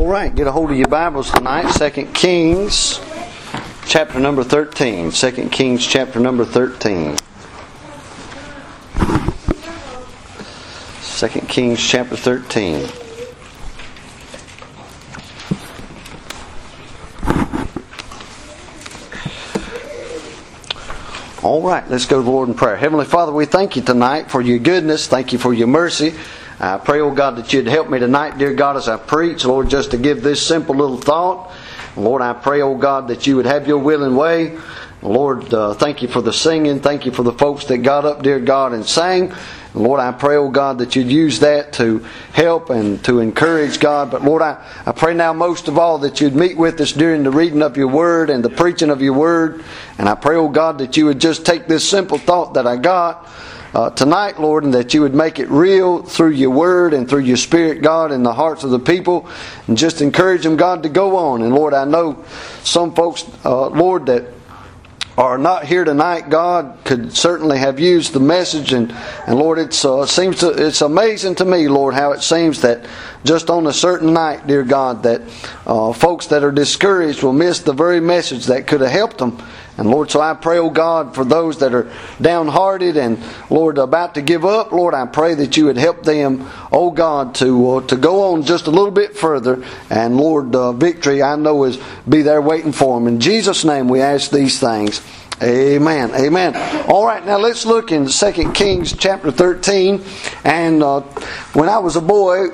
right, get a hold of your Bibles tonight. 2 Kings chapter number 13. 2 Kings chapter number 13. 2 Kings chapter 13. All right, let's go to the Lord in prayer. Heavenly Father, we thank you tonight for your goodness. Thank you for your mercy. I pray, oh God, that you'd help me tonight, dear God, as I preach, Lord, just to give this simple little thought. Lord, I pray, oh God, that you would have your will and way. Lord, thank you for the singing. Thank you for the folks that got up, dear God, and sang. Lord, I pray, oh God, that you'd use that to help and to encourage, God. But Lord, I pray now most of all that you'd meet with us during the reading of your word and the preaching of your word. And I pray, oh God, that you would just take this simple thought that I got tonight, Lord, and that you would make it real through your word and through your spirit, God, in the hearts of the people, and just encourage them, God, to go on. And Lord, I know some folks, Lord, that are not here tonight, God, could certainly have used the message, and Lord, it's amazing to me, Lord, how it seems that just on a certain night, dear God, that folks that are discouraged will miss the very message that could have helped them. And Lord, so I pray, oh God, for those that are downhearted and, Lord, about to give up, Lord, I pray that you would help them, oh God, to go on just a little bit further. And Lord, victory, I know, is be there waiting for them. In Jesus' name we ask these things. Amen. Amen. All right, now let's look in 2 Kings chapter 13. And when I was a boy,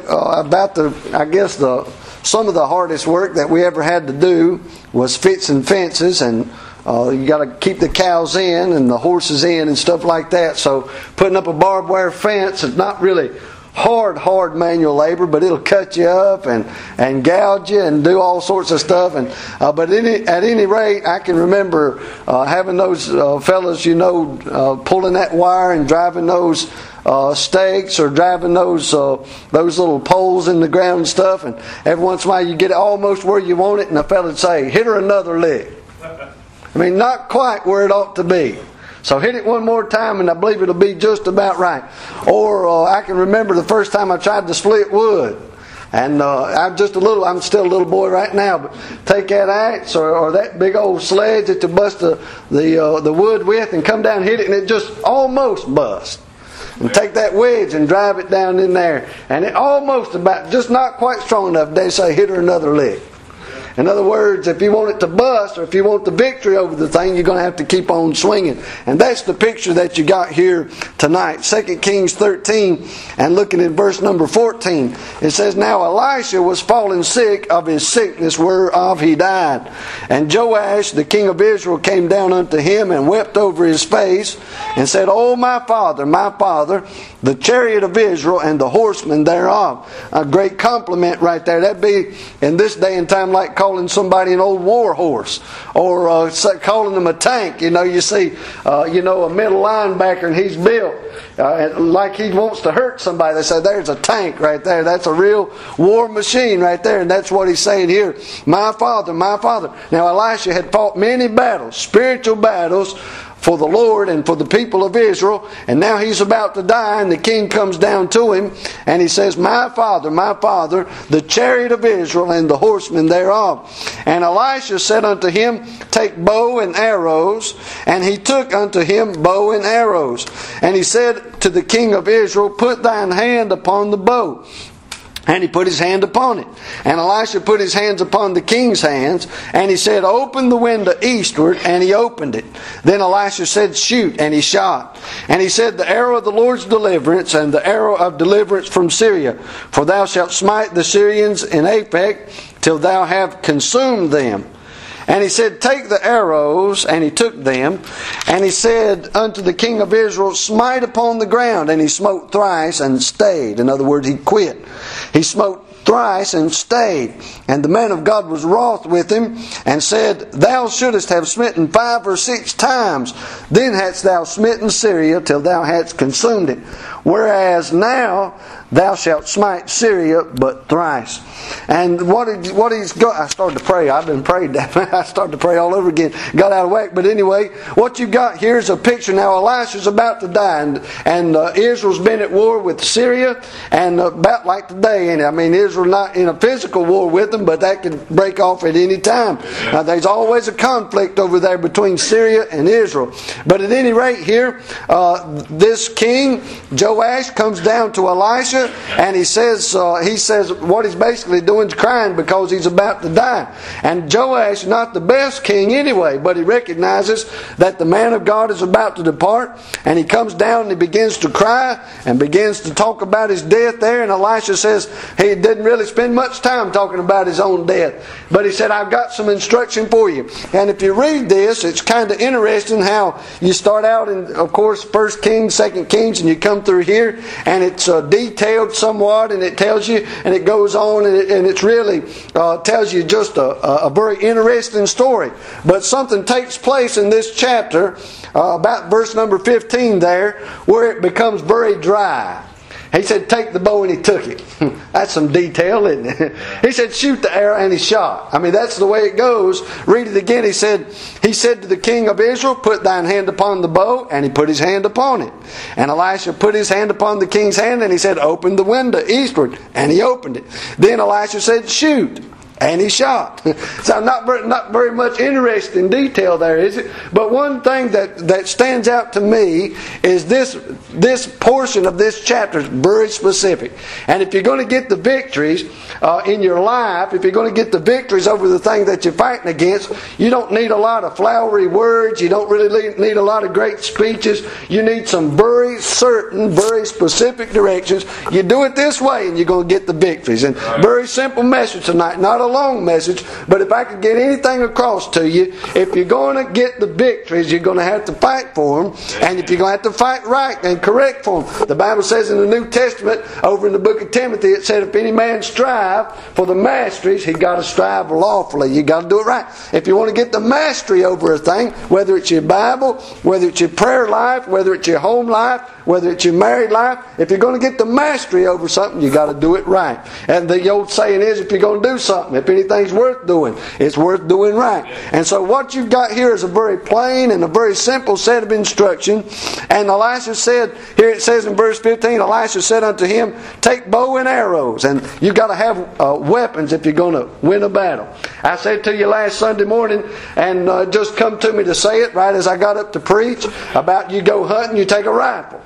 some of the hardest work that we ever had to do was fixing fences, and you got to keep the cows in and the horses in and stuff like that. So putting up a barbed wire fence is not really hard manual labor, but it'll cut you up and gouge you and do all sorts of stuff. And but at any rate, I can remember having those fellas, pulling that wire and driving those stakes or driving those little poles in the ground and stuff. And every once in a while, you get it almost where you want it, and the fella'd say, "Hit her another lick." I mean, not quite where it ought to be. So hit it one more time and I believe it'll be just about right. Or I can remember the first time I tried to split wood. And I'm still a little boy right now, but take that axe or that big old sledge that you bust the wood with and come down and hit it, and it just almost bust. And take that wedge and drive it down in there, and it almost about, just not quite strong enough. They say, "Hit her another lick." In other words, if you want it to bust, or if you want the victory over the thing, you're going to have to keep on swinging. And that's the picture that you got here tonight. 2 Kings 13, and looking at verse number 14, it says, "Now Elisha was fallen sick of his sickness whereof he died. And Joash, the king of Israel, came down unto him and wept over his face, and said, O my father, the chariot of Israel and the horsemen thereof." A great compliment right there. That'd be, in this day and time, like calling somebody an old war horse, or calling them a tank. You see, a middle linebacker, and he's built like he wants to hurt somebody. They say, "There's a tank right there. That's a real war machine right there." And that's what he's saying here. My father, my father. Now Elisha had fought many battles, spiritual battles, for the Lord and for the people of Israel, and now he's about to die, and the king comes down to him and he says, my father, the chariot of Israel and the horsemen thereof." And Elisha said unto him, "Take bow and arrows." And he took unto him bow and arrows. And he said to the king of Israel, "Put thine hand upon the bow." And he put his hand upon it. And Elisha put his hands upon the king's hands. And he said, "Open the window eastward." And he opened it. Then Elisha said, "Shoot." And he shot. And he said, "The arrow of the Lord's deliverance, and the arrow of deliverance from Syria. For thou shalt smite the Syrians in Aphek, till thou have consumed them." And he said, "Take the arrows." And he took them. And he said unto the king of Israel, "Smite upon the ground." And he smote thrice and stayed. In other words, he quit. He smote thrice and stayed. And the man of God was wroth with him, and said, "Thou shouldest have smitten 5 or 6 times. Then hadst thou smitten Syria till thou hadst consumed it." Whereas now thou shalt smite Syria but thrice. And what he's got, I started to pray. I've been prayed that. I started to pray all over again. Got out of whack. But anyway, what you got here is a picture. Now Elisha's about to die, and Israel's been at war with Syria, and about like today. And I mean, Israel not in a physical war with them, but that could break off at any time. Now there's always a conflict over there between Syria and Israel. But at any rate, here this king Joash comes down to Elisha, and he says what he's basically doing is crying because he's about to die. And Joash is not the best king anyway, but he recognizes that the man of God is about to depart, and he comes down and he begins to cry and begins to talk about his death there. And Elisha says he didn't really spend much time talking about his own death, but he said, I've got some instruction for you. And if you read this, it's kind of interesting how you start out in, of course, 1 Kings, 2 Kings, and you come through here, and it's detailed somewhat, and it tells you, and it goes on, and it's really tells you just a very interesting story. But something takes place in this chapter, about verse number 15 there, where it becomes very dry. He said, take the bow, and he took it. That's some detail, isn't it? He said, shoot the arrow, and he shot. I mean, that's the way it goes. Read it again. He said to the king of Israel, put thine hand upon the bow, and he put his hand upon it. And Elisha put his hand upon the king's hand, and he said, open the window eastward, and he opened it. Then Elisha said, shoot. And he shot. So not very much interest in detail there, is it? But one thing that stands out to me is this portion of this chapter is very specific. And if you're going to get the victories in your life, if you're going to get the victories over the thing that you're fighting against, you don't need a lot of flowery words. You don't really need a lot of great speeches. You need some very certain, very specific directions. You do it this way, and you're going to get the victories. And very simple message tonight. Not a long message, but if I could get anything across to you, if you're going to get the victories, you're going to have to fight for them, and if you're going to have to fight right and correct for them. The Bible says in the New Testament, over in the book of Timothy, it said, if any man strive for the masteries, he got to strive lawfully. You got to do it right. If you want to get the mastery over a thing, whether it's your Bible, whether it's your prayer life, whether it's your home life, whether it's your married life, if you're going to get the mastery over something, you got to do it right. And the old saying is, if you're going to do something, if anything's worth doing, it's worth doing right. And so what you've got here is a very plain and a very simple set of instruction. And Elisha said, here it says in verse 15, Elisha said unto him, take bow and arrows. And you've got to have weapons if you're going to win a battle. I said to you last Sunday morning, and just come to me to say it right as I got up to preach, about you go hunting, you take a rifle.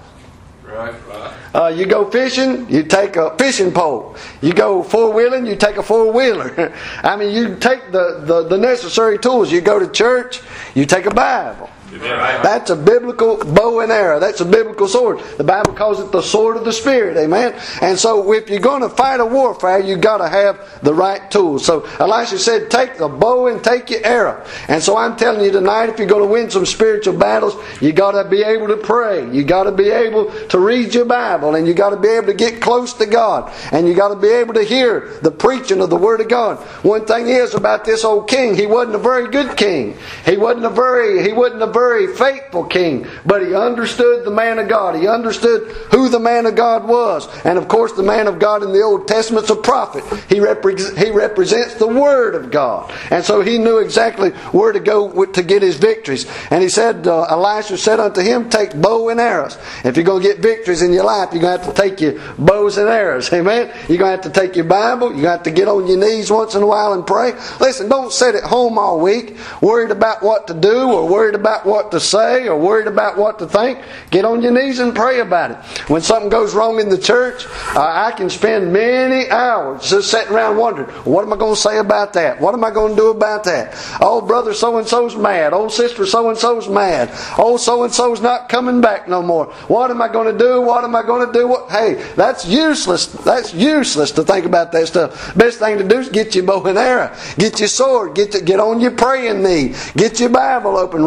Right. You go fishing, you take a fishing pole. You go four-wheeling, you take a four-wheeler. I mean, you take the necessary tools. You go to church, you take a Bible. That's a biblical bow and arrow. That's a biblical sword. The Bible calls it the sword of the Spirit. Amen. And so if you're going to fight a warfare, you've got to have the right tools. So Elisha said, take the bow and take your arrow. And so I'm telling you tonight, if you're going to win some spiritual battles, you got to be able to pray. You got to be able to read your Bible, and you got to be able to get close to God, and you got to be able to hear the preaching of the Word of God. One thing is about this old king, he wasn't a very good king. He wasn't a very faithful king, but he understood the man of God. He understood who the man of God was. And of course, the man of God in the Old Testament's a prophet. He represents the Word of God. And so he knew exactly where to go to get his victories. And he said, Elisha said unto him, take bow and arrows. If you're going to get victories in your life, you're going to have to take your bows and arrows. Amen? You're going to have to take your Bible. You're going to have to get on your knees once in a while and pray. Listen, don't sit at home all week worried about what to do, or worried about what to say, or worried about what to think. Get on your knees and pray about it. When something goes wrong in the church, I can spend many hours just sitting around wondering, what am I going to say about that? What am I going to do about that? Oh, brother so-and-so's mad. Oh, sister so-and-so's mad. Oh, so-and-so's not coming back no more. What am I going to do? What am I going to do? Hey, that's useless. That's useless to think about that stuff. Best thing to do is get your bow and arrow. Get your sword. Get on your praying knee. Get your Bible open. Read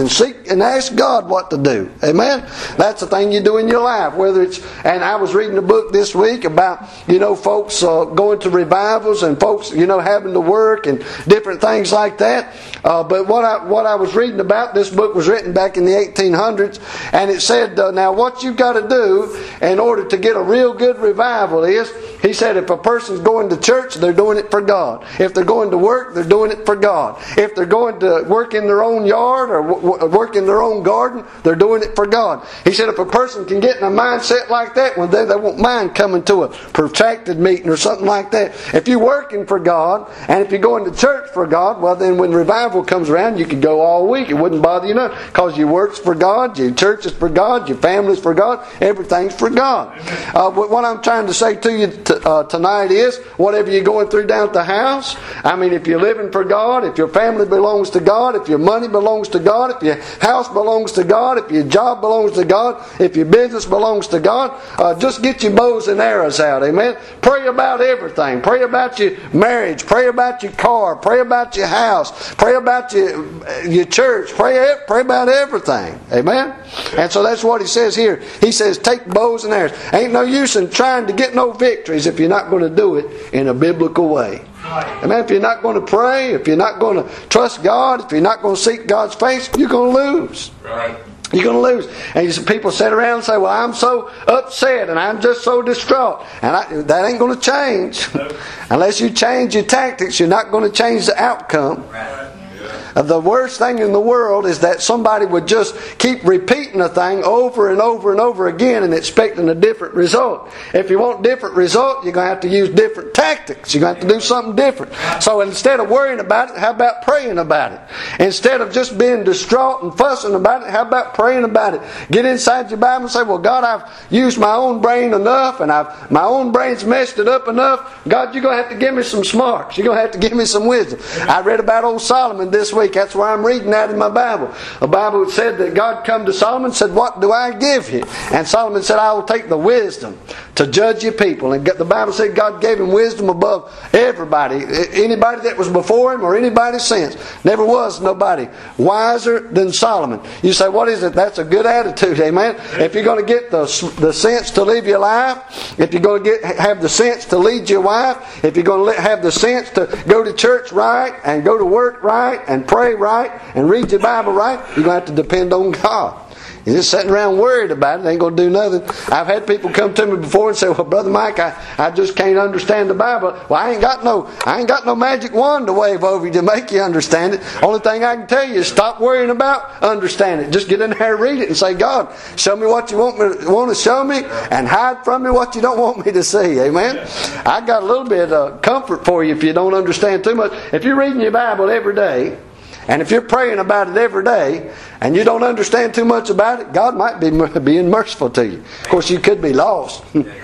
and seek and ask God what to do. Amen? That's the thing you do in your life. Whether it's, and I was reading a book this week about, folks going to revivals and folks, having to work and different things like that. But what I was reading about, this book was written back in the 1800s, and it said, now what you've got to do in order to get a real good revival is, he said, if a person's going to church, they're doing it for God. If they're going to work, they're doing it for God. If they're going to work in their own yard or work in their own garden, they're doing it for God. He said if a person can get in a mindset like that, well, they won't mind coming to a protracted meeting or something like that. If you're working for God and if you're going to church for God, well then when revival comes around, you could go all week. It wouldn't bother you none, because your work's for God, your church is for God, your family's for God, everything's for God. But what I'm trying to say to you tonight is, whatever you're going through down at the house, if you're living for God, if your family belongs to God, if your money belongs to God, if your house belongs to God, if your job belongs to God, if your business belongs to God, just get your bows and arrows out. Amen. Pray about everything. Pray about your marriage. Pray about your car. Pray about your house. Pray about your church. Pray about everything. Amen. And so that's what he says here. He says, take bows and arrows. Ain't no use in trying to get no victories if you're not going to do it in a biblical way. Amen. If you're not going to pray, if you're not going to trust God, if you're not going to seek God's face, you're going to lose. Right. You're going to lose. And people sit around and say, well, I'm so upset and I'm just so distraught. And that ain't going to change. Nope. Unless you change your tactics, you're not going to change the outcome. Right. The worst thing in the world is that somebody would just keep repeating a thing over and over and over again and expecting a different result. If you want different result, you're going to have to use different tactics. You're going to have to do something different. So instead of worrying about it, how about praying about it? Instead of just being distraught and fussing about it, how about praying about it? Get inside your Bible and say, well, God, I've used my own brain enough and my own brain's messed it up enough. God, you're going to have to give me some smarts. You're going to have to give me some wisdom. I read about old Solomon this week. That's why I'm reading that in my Bible. The Bible said that God come to Solomon and said, what do I give you? And Solomon said, I will take the wisdom to judge your people. And the Bible said God gave him wisdom above everybody. Anybody that was before him or anybody since. Never was nobody wiser than Solomon. You say, what is it? That's a good attitude, amen? If you're going to get the sense to live your life, if you're going to have the sense to lead your wife, if you're going to have the sense to go to church right and go to work right and pray right and read your Bible right, you're going to have to depend on God. You're just sitting around worried about it, ain't going to do nothing. I've had people come to me before and say, well, Brother Mike, I just can't understand the Bible. Well, I ain't got no magic wand to wave over you to make you understand it. Only thing I can tell you is stop worrying about understanding it. Just get in there and read it and say, God, show me what you want to show me and hide from me what you don't want me to see. Amen? I got a little bit of comfort for you if you don't understand too much. If you're reading your Bible every day, and if you're praying about it every day, and you don't understand too much about it, God might be being merciful to you. Of course, you could be lost.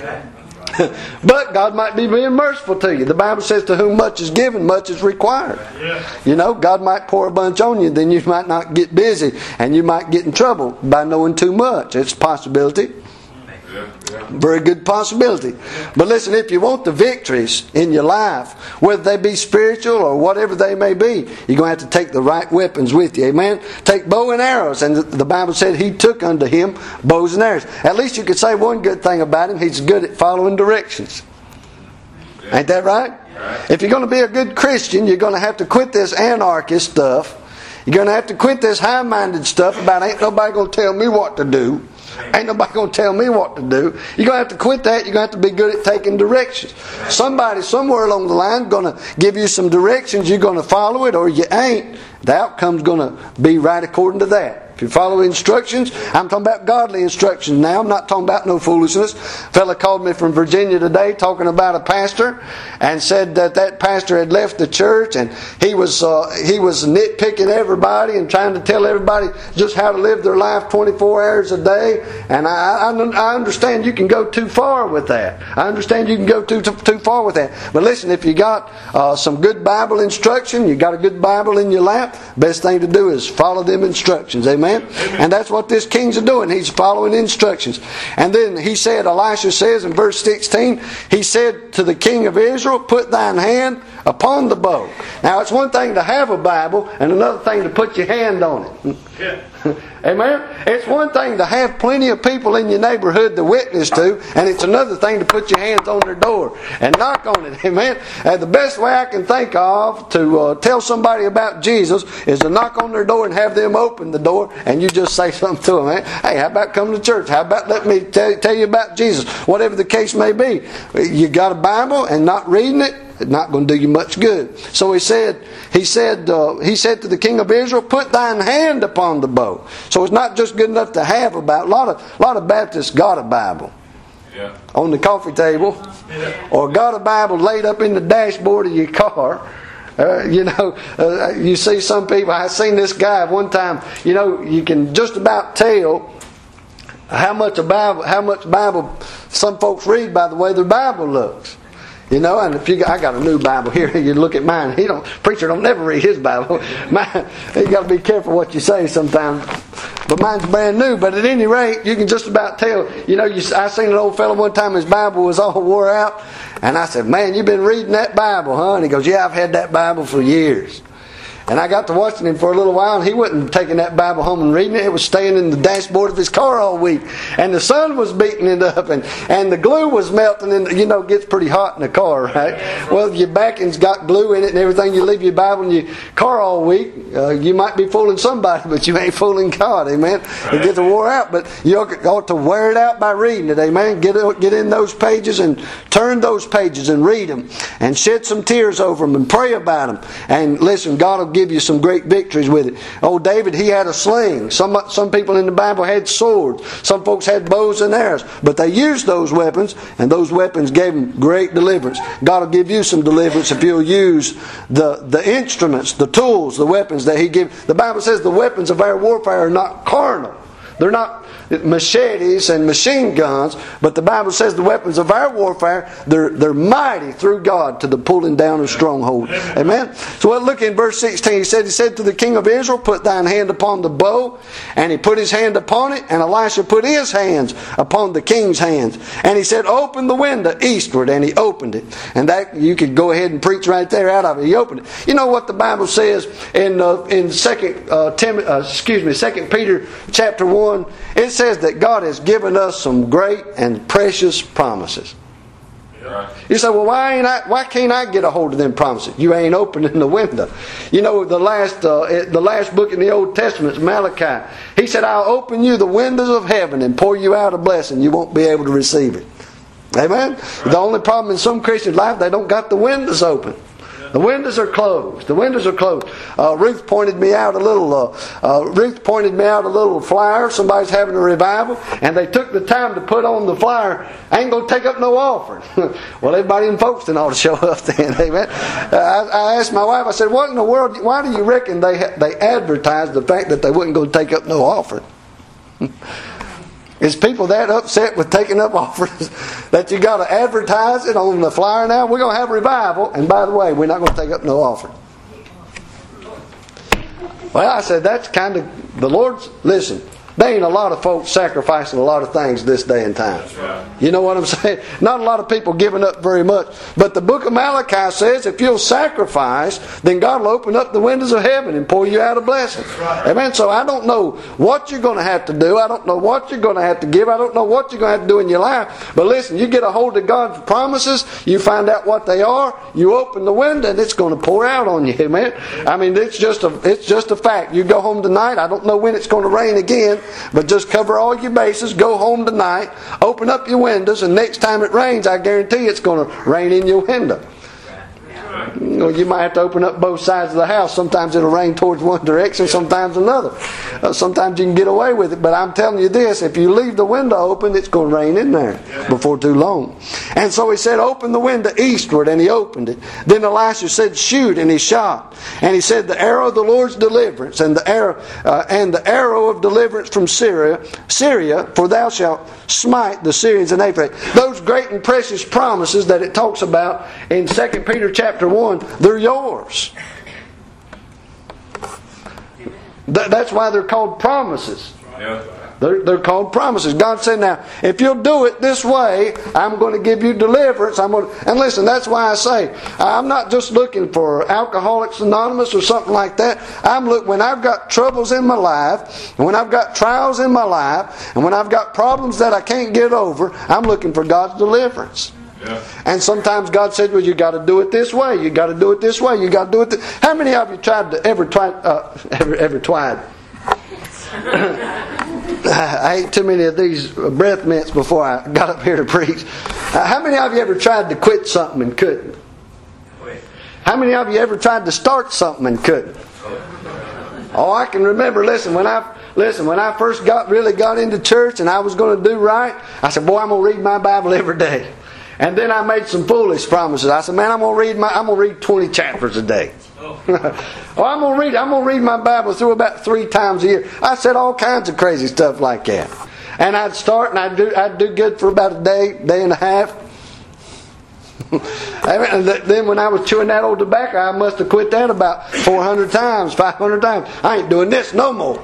But God might be being merciful to you. The Bible says, to whom much is given, much is required. God might pour a bunch on you, then you might not get busy, and you might get in trouble by knowing too much. It's a possibility. Very good possibility. But listen, if you want the victories in your life, whether they be spiritual or whatever they may be, you're going to have to take the right weapons with you. Amen? Take bow and arrows. And the Bible said he took unto him bows and arrows. At least you could say one good thing about him. He's good at following directions. Ain't that right? If you're going to be a good Christian, you're going to have to quit this anarchist stuff. You're going to have to quit this high-minded stuff about ain't nobody going to tell me what to do. Ain't nobody going to tell me what to do. You're going to have to quit that. You're going to have to be good at taking directions. Somebody somewhere along the line is going to give you some directions. You're going to follow it or you ain't. The outcome's going to be right according to that. If you follow instructions, I'm talking about godly instructions now. I'm not talking about no foolishness. A fella called me from Virginia today talking about a pastor and said that pastor had left the church and he was nitpicking everybody and trying to tell everybody just how to live their life 24 hours a day. And I understand you can go too far with that. I understand you can go too far with that. But listen, if you got some good Bible instruction, you got a good Bible in your lap, best thing to do is follow them instructions. Amen? And that's what this king's doing. He's following instructions. And then he said, Elisha says in verse 16, he said to the king of Israel, put thine hand upon the bow. Now it's one thing to have a Bible and another thing to put your hand on it. Yeah. Amen? It's one thing to have plenty of people in your neighborhood to witness to, and it's another thing to put your hands on their door and knock on it. Amen? And the best way I can think of to tell somebody about Jesus is to knock on their door and have them open the door, and you just say something to them. Man. Hey, how about coming to church? How about let me tell you about Jesus? Whatever the case may be. You got a Bible and not reading it, it's not going to do you much good. So he said to the king of Israel, put thine hand upon the bow. So it's not just good enough to have a Bible. A lot of Baptists got a Bible on the coffee table, or got a Bible laid up in the dashboard of your car. You see some people. I seen this guy one time. You can just about tell how much Bible some folks read by the way their Bible looks. And I got a new Bible here. You look at mine. Preacher don't never read his Bible. You got to be careful what you say sometimes. But mine's brand new. But at any rate, you can just about tell. I seen an old fellow one time. His Bible was all wore out, and I said, "Man, you've been reading that Bible, huh?" And he goes, "Yeah, I've had that Bible for years." And I got to watching him for a little while, and he wasn't taking that Bible home and reading it. It was staying in the dashboard of his car all week. And the sun was beating it up, and the glue was melting. And it gets pretty hot in the car, right? Well, your backing's got glue in it and everything. You leave your Bible in your car all week. You might be fooling somebody, but you ain't fooling God, amen? It gets wore out, but you ought to wear it out by reading it, amen? Get in those pages and turn those pages and read them. And shed some tears over them and pray about them. And listen, God will give you some great victories with it. Old David, he had a sling. Some people in the Bible had swords. Some folks had bows and arrows. But they used those weapons, and those weapons gave them great deliverance. God will give you some deliverance if you'll use the instruments, the tools, the weapons that He gives. The Bible says the weapons of our warfare are not carnal. They're not machetes and machine guns, but the Bible says the weapons of our warfare, they're mighty through God to the pulling down of strongholds. Amen? So we'll look in verse 16. He said to the king of Israel, put thine hand upon the bow. And he put his hand upon it, and Elisha put his hands upon the king's hands. And he said, open the window eastward. And he opened it. And that you could go ahead and preach right there out of it. He opened it. You know what the Bible says in 2 Peter chapter 1? It says that God has given us some great and precious promises. You say, well, why can't I get a hold of them promises? You ain't opening the window. The last book in the Old Testament is Malachi. He said, I'll open you the windows of heaven and pour you out a blessing. You won't be able to receive it. Amen? Right. The only problem in some Christians' life, they don't got the windows open. The windows are closed. The windows are closed. Ruth pointed me out a little flyer. Somebody's having a revival, and they took the time to put on the flyer, ain't going to take up no offering. Well, everybody in Folkestone ought to show up then. Amen. I asked my wife, I said, what in the world, why do you reckon they advertised the fact that they wasn't going to take up no offering? Is people that upset with taking up offerings that you got to advertise it on the flyer now? We're going to have a revival, and by the way, we're not going to take up no offering. Well, I said, that's kind of the Lord's... Listen, there ain't a lot of folks sacrificing a lot of things this day and time. You know what I'm saying? Not a lot of people giving up very much. But the book of Malachi says if you'll sacrifice, then God will open up the windows of heaven and pour you out a blessing. Amen. So I don't know what you're going to have to do. I don't know what you're going to have to give. I don't know what you're going to have to do in your life. But listen, you get a hold of God's promises. You find out what they are. You open the window and it's going to pour out on you. Amen. I mean, it's just a fact. You go home tonight. I don't know when it's going to rain again. But just cover all your bases, go home tonight, open up your windows, and next time it rains, I guarantee it's going to rain in your window. You might have to open up both sides of the house. Sometimes it'll rain towards one direction, sometimes another. Sometimes you can get away with it. But I'm telling you this, if you leave the window open, it's going to rain in there before too long. And so he said, open the window eastward, and he opened it. Then Elisha said, shoot, and he shot. And he said, the arrow of the Lord's deliverance, and the arrow of deliverance from Syria, for thou shalt smite the Syrians and Ephraim. Those great and precious promises that it talks about in 2 Peter chapter 1, they're yours. That's why they're called promises. They're called promises. God said, now, if you'll do it this way, I'm going to give you deliverance. And listen, that's why I say, I'm not just looking for Alcoholics Anonymous or something like that. When I've got troubles in my life, and when I've got trials in my life, and when I've got problems that I can't get over, I'm looking for God's deliverance. Yeah. And sometimes God said, well, you got to do it this way. You got to do it this way. You got to do it How many of you ever tried? I ate too many of these breath mints before I got up here to preach. How many of you ever tried to quit something and couldn't? How many of you ever tried to start something and couldn't? Oh, I can remember. Listen, when I first really got into church and I was going to do right, I said, boy, I'm going to read my Bible every day. And then I made some foolish promises. I said, man, I'm going to read 20 chapters a day. I'm going to read my Bible through about 3 times a year. I said all kinds of crazy stuff like that. And I'd start and I'd do good for about a day and a half. And then when I was chewing that old tobacco, I must have quit that about 400 times, 500 times. I ain't doing this no more.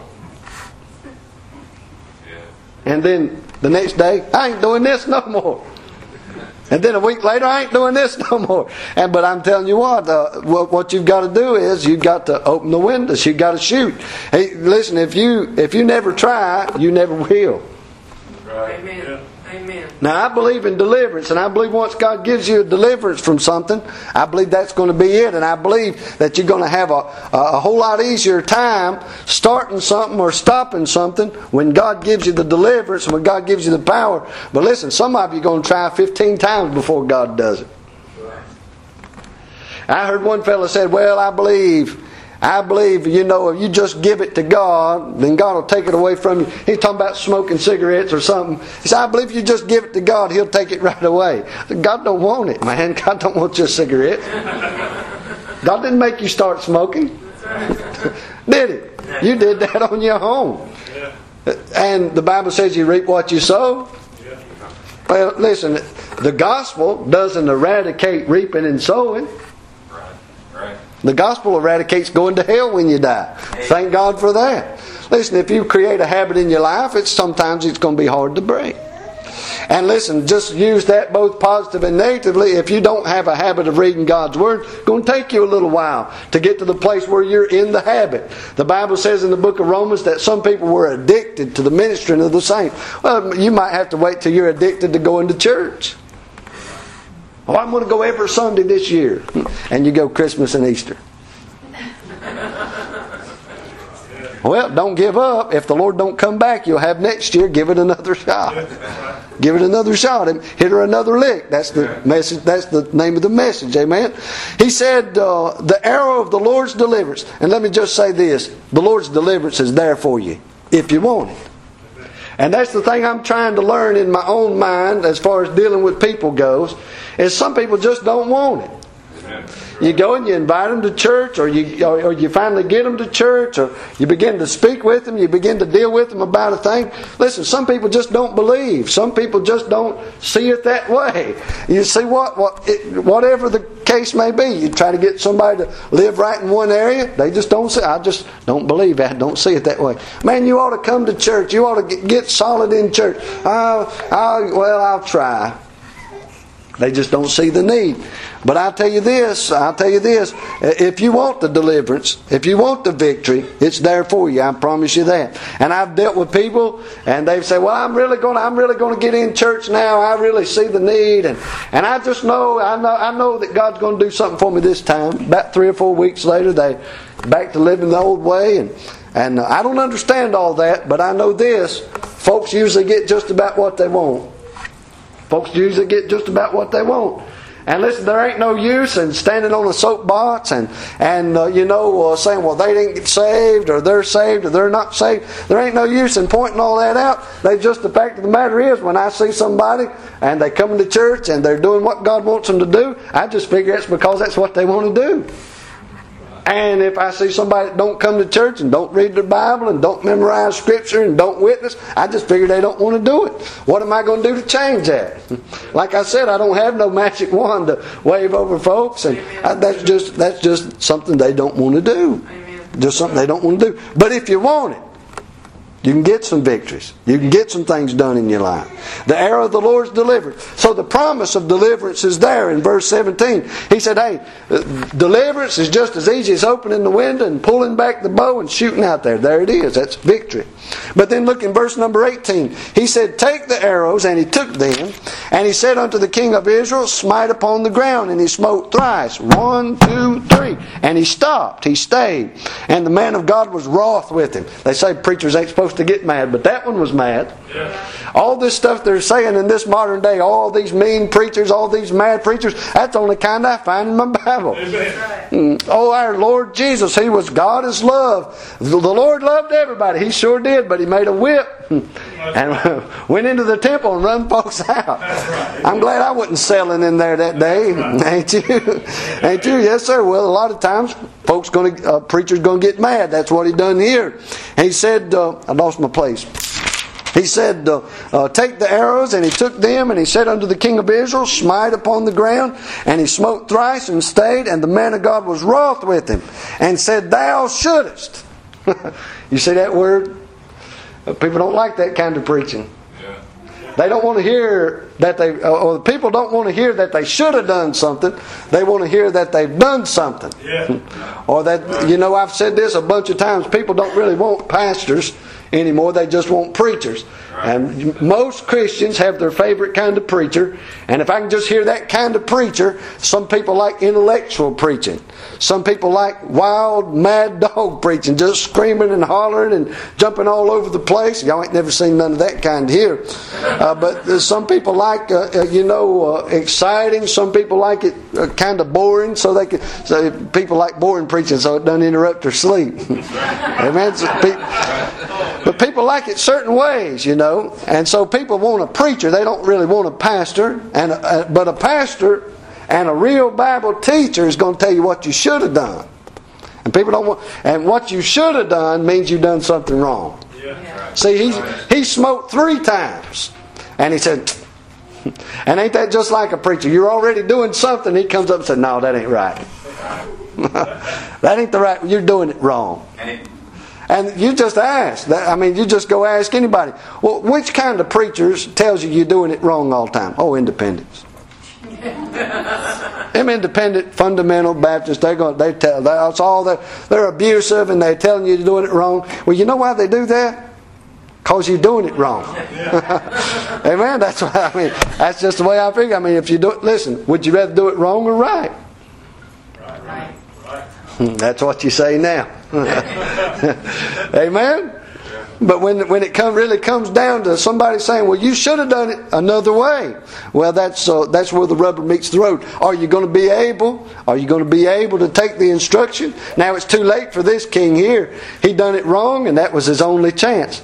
And then the next day, I ain't doing this no more. And then a week later, I ain't doing this no more. But I'm telling you what you've got to do is you've got to open the windows. You've got to shoot. Hey, listen, if you never try, you never will. Right. Amen. Yeah. Amen. Now, I believe in deliverance, and I believe once God gives you a deliverance from something, I believe that's going to be it. And I believe that you're going to have a whole lot easier time starting something or stopping something when God gives you the deliverance and when God gives you the power. But listen, some of you are going to try 15 times before God does it. I heard one fellow said, well, I believe, if you just give it to God, then God will take it away from you. He's talking about smoking cigarettes or something. He said, I believe if you just give it to God, He'll take it right away. God don't want it, man. God don't want your cigarettes. God didn't make you start smoking. Did He? You did that on your own. And the Bible says you reap what you sow. Well, listen, the gospel doesn't eradicate reaping and sowing. The gospel eradicates going to hell when you die. Thank God for that. Listen, if you create a habit in your life, sometimes it's going to be hard to break. And listen, just use that both positive and negatively. If you don't have a habit of reading God's Word, it's going to take you a little while to get to the place where you're in the habit. The Bible says in the book of Romans that some people were addicted to the ministering of the saints. Well, you might have to wait till you're addicted to going to church. Oh, I'm going to go every Sunday this year. And you go Christmas and Easter. Well, don't give up. If the Lord don't come back, you'll have next year. Give it another shot. Give it another shot and hit her another lick. That's the message. That's the name of the message. Amen. He said, the arrow of the Lord's deliverance. And let me just say this. The Lord's deliverance is there for you if you want it. And that's the thing I'm trying to learn in my own mind as far as dealing with people goes, is some people just don't want it. You go and you invite them to church, or you finally get them to church, or you begin to speak with them, you begin to deal with them about a thing. Listen, some people just don't believe. Some people just don't see it that way. You see whatever the case may be, you try to get somebody to live right in one area, they just don't see. I just don't believe that. Don't see it that way. Man, you ought to come to church. You ought to get solid in church. I'll try. They just don't see the need. But I'll tell you this, if you want the deliverance, if you want the victory, it's there for you. I promise you that. And I've dealt with people and they've said, well, I'm really going to get in church now. I really see the need, and I just know that God's going to do something for me this time. About 3 or 4 weeks later, they back to living the old way, and I don't understand all that, but I know this, folks usually get just about what they want. Folks usually get just about what they want. And listen, there ain't no use in standing on a soapbox and saying, well, they didn't get saved, or they're not saved. There ain't no use in pointing all that out. The fact of the matter is, when I see somebody and they come into church and they're doing what God wants them to do, I just figure it's because that's what they want to do. And if I see somebody that don't come to church and don't read their Bible and don't memorize Scripture and don't witness, I just figure they don't want to do it. What am I going to do to change that? Like I said, I don't have no magic wand to wave over folks, and that's just something they don't want to do. Just something they don't want to do. But if you want it, You can get some victories. You can get some things done in your life. The arrow of the Lord's delivered. So the promise of deliverance is there in verse 17. He said, hey, deliverance is just as easy as opening the window and pulling back the bow and shooting out there. There it is. That's victory. But then look in verse number 18. He said, take the arrows, and he took them, and he said unto the king of Israel, smite upon the ground, and he smote thrice. 1, 2, 3. And he stopped. He stayed. And the man of God was wroth with him. They say preachers ain't supposed to get mad, but that one was mad. Yeah. All this stuff they're saying in this modern day, all these mean preachers, all these mad preachers, that's the only kind I find in my Bible. Oh, our Lord Jesus, He was God is love. The Lord loved everybody. He sure did, but He made a whip and went into the temple and run folks out. I'm glad I wasn't selling in there that day. Ain't you? Ain't you? Yes, sir. Well, a lot of times preachers going to get mad. That's what he done here. And he said, I lost my place. He said, take the arrows, and he took them, and he said unto the king of Israel, smite upon the ground, and he smote thrice and stayed, and the man of God was wroth with him, and said, thou shouldest. You see that word? People don't like that kind of preaching. They don't want to hear that or the people don't want to hear that they should have done something. They want to hear that they've done something. Yeah. Or that, I've said this a bunch of times, people don't really want pastors anymore. They just want preachers. And most Christians have their favorite kind of preacher. And if I can just hear that kind of preacher, some people like intellectual preaching. Some people like wild, mad dog preaching, just screaming and hollering and jumping all over the place. Y'all ain't never seen none of that kind here. But some people like, exciting. Some people like it kind of boring. So people like boring preaching so it doesn't interrupt their sleep. Amen. But people like it certain ways, And so people want a preacher. They don't really want a pastor. But a pastor and a real Bible teacher is going to tell you what you should have done. And people don't want. And what you should have done means you've done something wrong. Yeah. See, he smote 3 times. And he said, and ain't that just like a preacher? You're already doing something. He comes up and says, no, that ain't right. That ain't the right. You're doing it wrong. And you just ask. You just go ask anybody. Well, which kind of preachers tells you you're doing it wrong all the time? Oh, independents. Them independent fundamental Baptists, they tell that's all they're abusive and they're telling you you're doing it wrong. Well, you know why they do that? Because you're doing it wrong. Amen. That's what That's just the way I figure. If you do it, listen. Would you rather do it wrong or right? Right. That's what you say now. Amen. But when it really comes down to somebody saying, well, you should have done it another way. Well, that's where the rubber meets the road. Are you going to be able to take the instruction? Now it's too late for this king here. He done it wrong, and that was his only chance.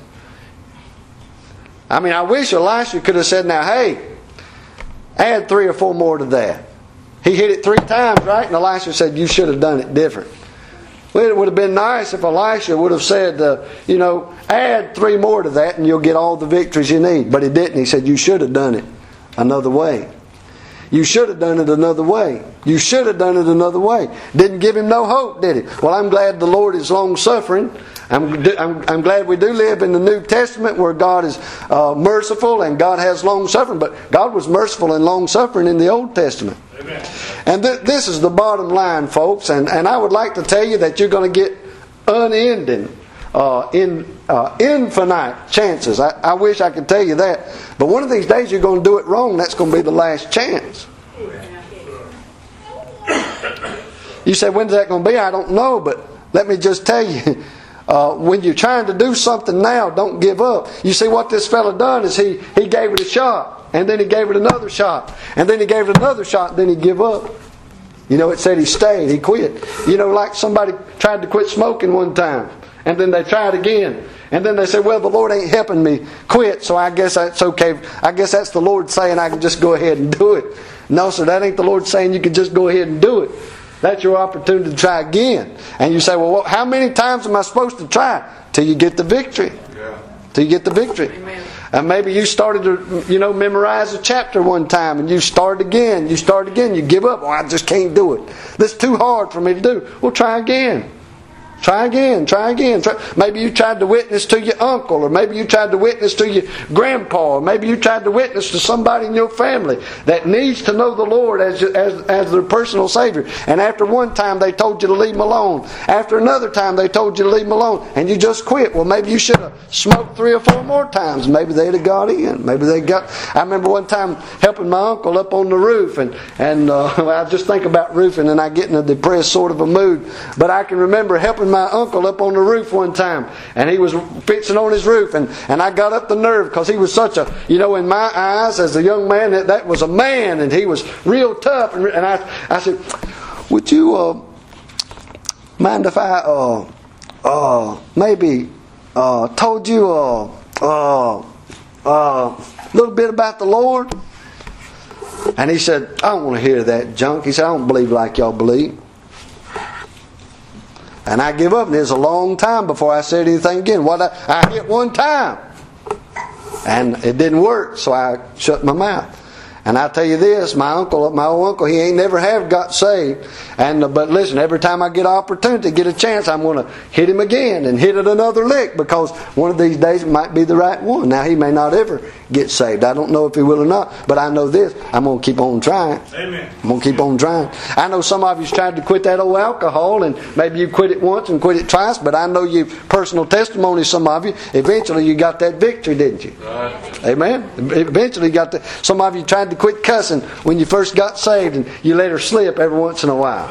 I wish Elisha could have said, now, hey, add 3 or 4 more to that. He hit it 3 times, right? And Elisha said, you should have done it different. Well, it would have been nice if Elisha would have said, add 3 more to that and you'll get all the victories you need. But he didn't. He said, you should have done it another way. You should have done it another way. You should have done it another way. Didn't give him no hope, did it? Well, I'm glad the Lord is long-suffering. I'm glad we do live in the New Testament where God is merciful and God has long-suffering. But God was merciful and long-suffering in the Old Testament. Amen. And this is the bottom line, folks. And I would like to tell you that you're going to get unending, infinite chances. I wish I could tell you that. But one of these days you're going to do it wrong. That's going to be the last chance. You say, when's that going to be? I don't know. But let me just tell you. When you're trying to do something now, don't give up. You see what this fella done is he gave it a shot. And then he gave it another shot. And then he gave it another shot. And then he give up. It said he stayed. He quit. Like somebody tried to quit smoking one time. And then they tried again. And then they said, well, the Lord ain't helping me quit. So I guess that's okay. I guess that's the Lord saying I can just go ahead and do it. No, sir, that ain't the Lord saying you can just go ahead and do it. That's your opportunity to try again. And you say, well, how many times am I supposed to try? Till you get the victory. Yeah. Till you get the victory. Amen. And maybe you started to, memorize a chapter one time and you start again. You give up. Oh, I just can't do it. This is too hard for me to do. Well, try again. Try again. Maybe you tried to witness to your uncle, or maybe you tried to witness to your grandpa, or maybe you tried to witness to somebody in your family that needs to know the Lord as their personal Savior. And after one time they told you to leave them alone. After another time they told you to leave them alone, and you just quit. Well, maybe you should have smoked 3 or 4 more times. Maybe they'd have got in. I remember one time helping my uncle up on the roof, and I just think about roofing and I get in a depressed sort of a mood. But I can remember helping my uncle up on the roof one time, and he was fixing on his roof, and I got up the nerve because he was such a, in my eyes as a young man, that was a man, and he was real tough, and I said, would you mind if I maybe told you a little bit about the Lord? And he said, I don't want to hear that junk. He said, I don't believe like y'all believe. And I give up, and it was a long time before I said anything again. I hit one time, and it didn't work, so I shut my mouth. And I tell you this, my old uncle, he ain't never have got saved. But listen, every time I get an opportunity, get a chance, I'm going to hit him again and hit it another lick, because one of these days it might be the right one. Now, he may not ever get saved. I don't know if he will or not, but I know this, I'm going to keep on trying. Amen. I'm going to keep on trying. I know some of you's tried to quit that old alcohol, and maybe you quit it once and quit it twice, but I know you personal testimony, some of you, eventually you got that victory, didn't you? Right. Amen. Eventually you got that. Some of you tried to quit cussing when you first got saved, and you let her slip every once in a while.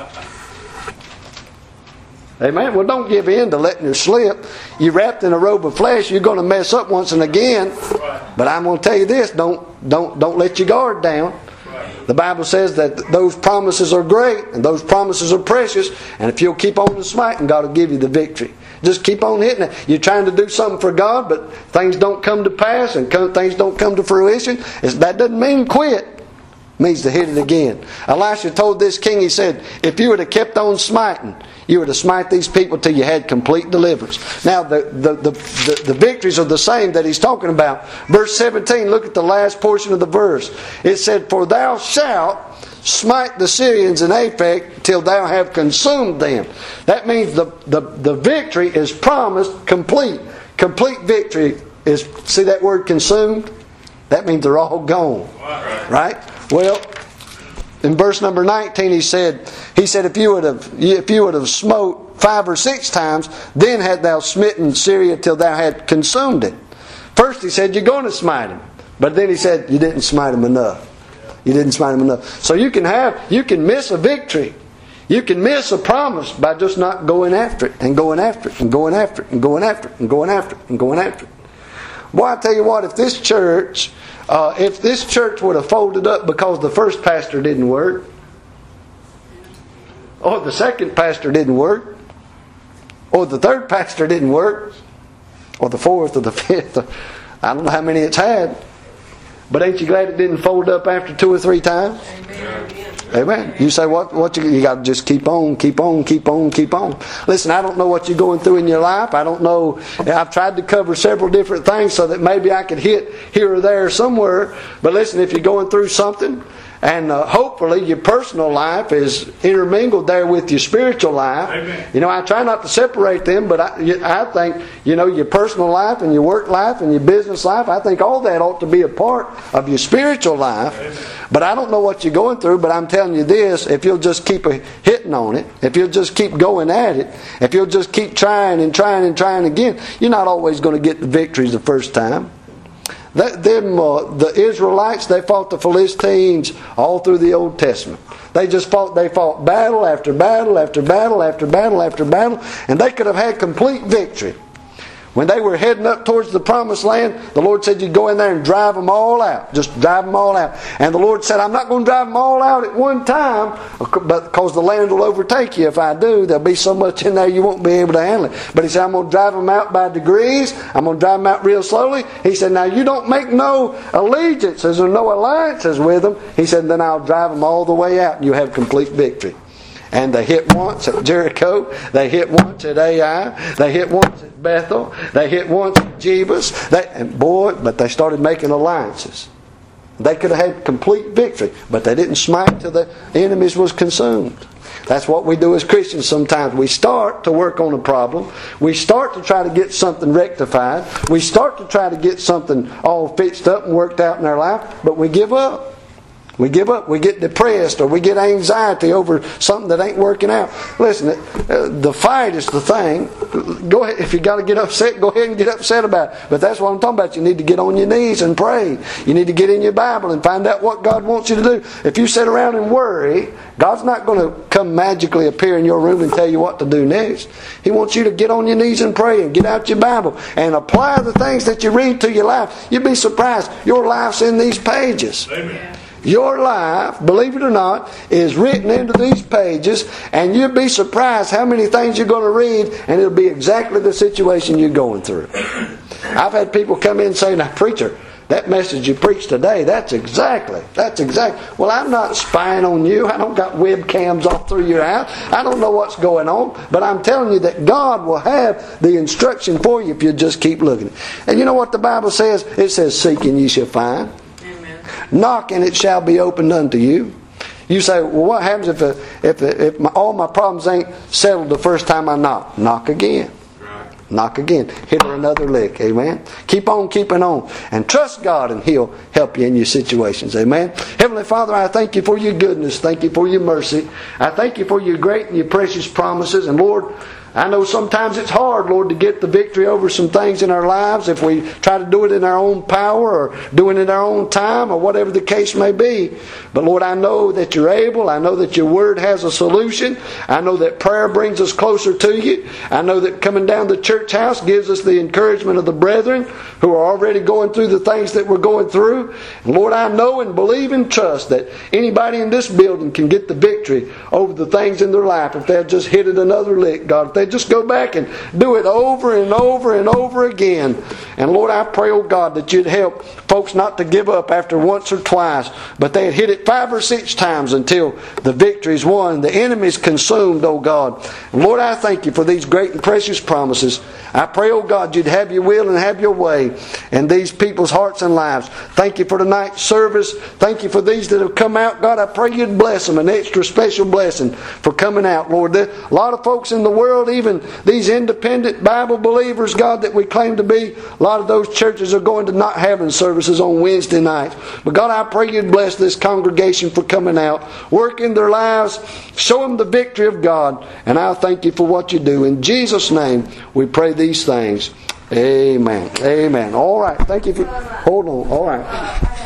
Amen. Well, don't give in to letting her slip. You're wrapped in a robe of flesh. You're going to mess up once and again. But I'm going to tell you this: don't let your guard down. The Bible says that those promises are great and those promises are precious. And if you'll keep on smiting, God will give you the victory. Just keep on hitting it. You're trying to do something for God, but things don't come to pass and things don't come to fruition. That doesn't mean quit. It means to hit it again. Elisha told this king, he said, if you would have kept on smiting, you were to smite these people till you had complete deliverance. Now, the victories are the same that he's talking about. Verse 17, look at the last portion of the verse. It said, for thou shalt smite the Syrians in Aphek till thou have consumed them. That means the victory is promised complete. Complete victory is, see that word consumed? That means they're all gone. Right? Well, in verse number 19 he said, if you would have smote 5 or 6 times, then had thou smitten Syria till thou had consumed it. First he said, you're going to smite him. But then he said, you didn't smite him enough. You didn't smite him enough. So you can miss a victory. You can miss a promise by just not going after it, and going after it, and going after it, and going after it, and going after it, and going after it. Boy, I tell you what, if this church would have folded up because the first pastor didn't work, or the second pastor didn't work, or the third pastor didn't work, or the fourth or the fifth, I don't know how many it's had, but ain't you glad it didn't fold up after 2 or 3 times? Amen. Amen. You say, what you got to just keep on. Listen, I don't know what you're going through in your life. I don't know. I've tried to cover several different things so that maybe I could hit here or there somewhere. But listen, if you're going through something, and hopefully your personal life is intermingled there with your spiritual life. Amen. I try not to separate them, but I think, your personal life and your work life and your business life, I think all that ought to be a part of your spiritual life. Amen. But I don't know what you're going through, but I'm telling you this, if you'll just keep hitting on it, if you'll just keep going at it, if you'll just keep trying and trying and trying again, you're not always going to get the victories the first time. The Israelites, they fought the Philistines all through the Old Testament. They fought battle after battle after battle after battle after battle, and they could have had complete victory. When they were heading up towards the promised land, the Lord said, you go in there and drive them all out. Just drive them all out. And the Lord said, I'm not going to drive them all out at one time, because the land will overtake you if I do. There'll be so much in there you won't be able to handle it. But he said, I'm going to drive them out by degrees. I'm going to drive them out real slowly. He said, now you don't make no allegiances or no alliances with them. He said, then I'll drive them all the way out and you have complete victory. And they hit once at Jericho. They hit once at Ai. They hit once at Bethel. They hit once at Jebus. But they started making alliances. They could have had complete victory, but they didn't smite till the enemies was consumed. That's what we do as Christians sometimes. We start to work on a problem. We start to try to get something rectified. We start to try to get something all fixed up and worked out in our life, but we give up. We give up. We get depressed or we get anxiety over something that ain't working out. Listen, the fight is the thing. Go ahead. If you got to get upset, go ahead and get upset about it. But that's what I'm talking about. You need to get on your knees and pray. You need to get in your Bible and find out what God wants you to do. If you sit around and worry, God's not going to come magically appear in your room and tell you what to do next. He wants you to get on your knees and pray and get out your Bible and apply the things that you read to your life. You'd be surprised. Your life's in these pages. Amen. Your life, believe it or not, is written into these pages, and you'll be surprised how many things you're going to read, and it'll be exactly the situation you're going through. I've had people come in and say, "Now, preacher, that message you preached today, that's exactly. Well, I'm not spying on you. I don't got webcams off through your house. I don't know what's going on. But I'm telling you that God will have the instruction for you if you just keep looking. And you know what the Bible says? It says, "Seek and ye shall find. Knock and it shall be opened unto you." You say, "Well, what happens if all my problems ain't settled the first time I knock?" Knock again. Knock again. Hit her another lick. Amen. Keep on keeping on. And trust God and He'll help you in your situations. Amen. Heavenly Father, I thank you for your goodness. Thank you for your mercy. I thank you for your great and your precious promises. And Lord, I know sometimes it's hard, Lord, to get the victory over some things in our lives if we try to do it in our own power or doing it in our own time or whatever the case may be. But Lord, I know that you're able. I know that your word has a solution. I know that prayer brings us closer to you. I know that coming down to the church house gives us the encouragement of the brethren who are already going through the things that we're going through. And Lord, I know and believe and trust that anybody in this building can get the victory over the things in their life if they'll just hit it another lick, God. If they just go back and do it over and over and over again. And Lord, I pray, oh God, that you'd help folks not to give up after once or twice, but they'd hit it 5 or 6 times until the victory's won, the enemy's consumed, oh God. And Lord, I thank you for these great and precious promises. I pray, oh God, you'd have your will and have your way in these people's hearts and lives. Thank you for tonight's service. Thank you for these that have come out. God, I pray you'd bless them, an extra special blessing for coming out, Lord. A lot of folks in the world, even these independent Bible believers, God, that we claim to be, a lot of those churches are going to not having services on Wednesday nights. But God, I pray you'd bless this congregation for coming out, work in their lives, show them the victory of God. And I thank you for what you do. In Jesus' name, we pray these things. Amen. Amen. All right. Thank you for... Hold on. All right.